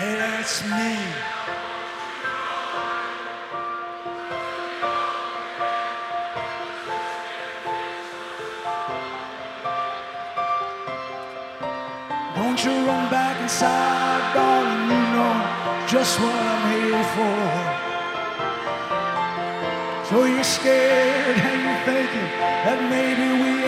Hey, that's me. Don't you run back inside, darling, you know just what I'm here for. So you're scared and you're thinking that maybe we